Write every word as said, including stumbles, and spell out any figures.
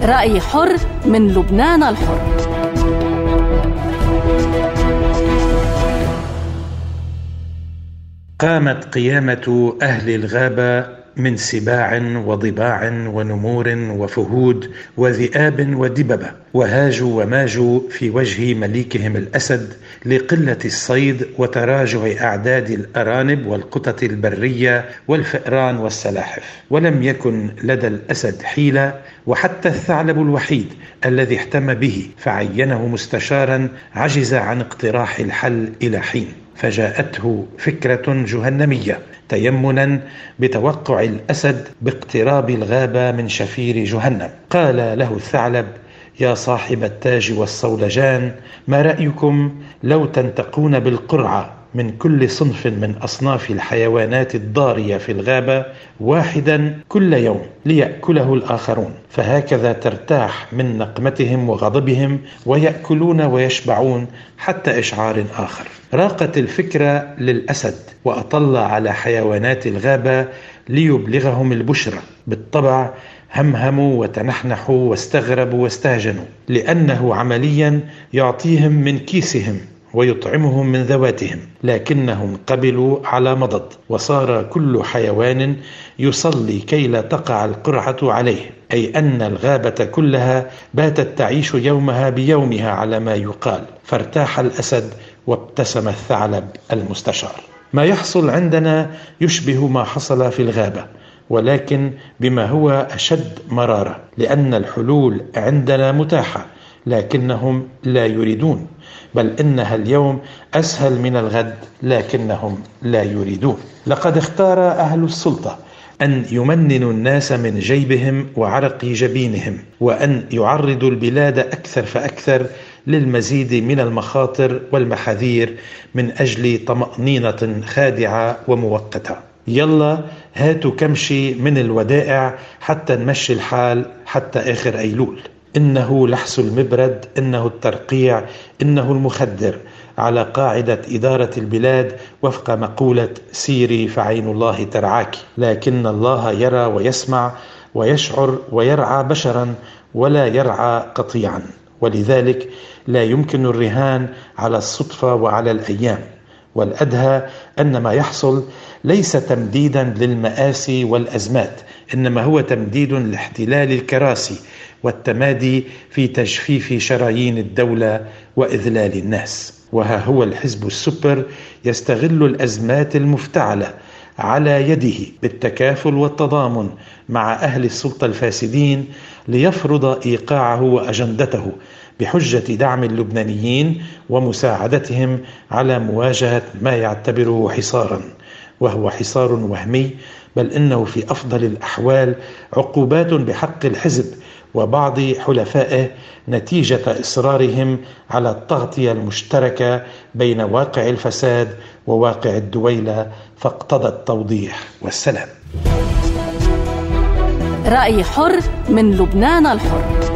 رأي حر من لبنان الحر. قامت قيامة أهل الغابة من سباع وضباع ونمور وفهود وذئاب ودببة، وهاجوا وماجوا في وجه مليكهم الأسد لقلة الصيد وتراجع أعداد الأرانب والقطط البرية والفئران والسلاحف، ولم يكن لدى الأسد حيلة، وحتى الثعلب الوحيد الذي احتم به فعينه مستشارا عجز عن اقتراح الحل إلى حين، فجاءته فكرة جهنمية تيمنا بتوقع الأسد باقتراب الغابة من شفير جهنم. قال له الثعلب: يا صاحب التاج والصولجان، ما رأيكم لو تنتقون بالقرعة من كل صنف من أصناف الحيوانات الضارية في الغابة واحدا كل يوم ليأكله الآخرون، فهكذا ترتاح من نقمتهم وغضبهم ويأكلون ويشبعون حتى إشعار آخر. راقت الفكرة للأسد وأطل على حيوانات الغابة ليبلغهم البشرى. بالطبع همهموا وتنحنحوا واستغربوا واستهجنوا، لأنه عمليا يعطيهم من كيسهم ويطعمهم من ذواتهم، لكنهم قبلوا على مضض، وصار كل حيوان يصلي كي لا تقع القرعة عليه، أي أن الغابة كلها باتت تعيش يومها بيومها على ما يقال. فارتاح الأسد وابتسم الثعلب المستشار. ما يحصل عندنا يشبه ما حصل في الغابة، ولكن بما هو أشد مرارة، لأن الحلول عندنا متاحة لكنهم لا يريدون، بل إنها اليوم أسهل من الغد لكنهم لا يريدون. لقد اختار أهل السلطة أن يمننوا الناس من جيبهم وعرق جبينهم، وأن يعرضوا البلاد أكثر فأكثر للمزيد من المخاطر والمحاذير من أجل طمأنينة خادعة ومؤقتة. يلا هاتوا كمشي من الودائع حتى نمشي الحال حتى آخر أيلول. إنه لحس المبرد، إنه الترقيع، إنه المخدر، على قاعدة إدارة البلاد وفق مقولة سيري فعين الله ترعاك. لكن الله يرى ويسمع ويشعر ويرعى بشرا ولا يرعى قطيعا، ولذلك لا يمكن الرهان على الصدفة وعلى الأيام. والأدهى أن ما يحصل ليس تمديدا للمآسي والأزمات، إنما هو تمديد لاحتلال الكراسي والتمادي في تجفيف شرايين الدولة وإذلال الناس. وها هو الحزب السوبر يستغل الأزمات المفتعلة على يده بالتكافل والتضامن مع أهل السلطة الفاسدين ليفرض إيقاعه وأجندته بحجة دعم اللبنانيين ومساعدتهم على مواجهة ما يعتبره حصارا، وهو حصار وهمي، بل إنه في أفضل الأحوال عقوبات بحق الحزب وبعض حلفائه نتيجة إصرارهم على التغطية المشتركة بين واقع الفساد وواقع الدويلة، فاقتضى التوضيح والسلام. رأي حر من لبنان الحر.